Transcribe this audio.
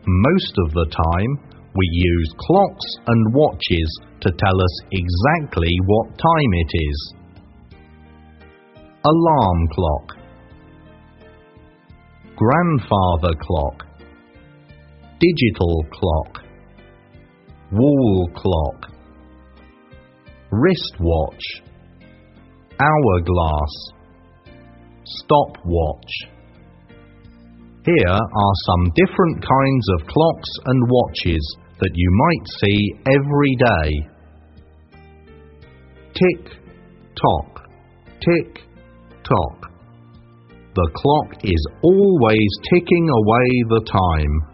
Most of the time, we use clocks and watches to tell us exactly what time it is. Alarm clock, grandfather clock, digital clock, wall clock, wristwatch, hourglass, stopwatch. Here are some different kinds of clocks and watches that you might see every day. Tick-tock, tick-tock. The clock is always ticking away the time.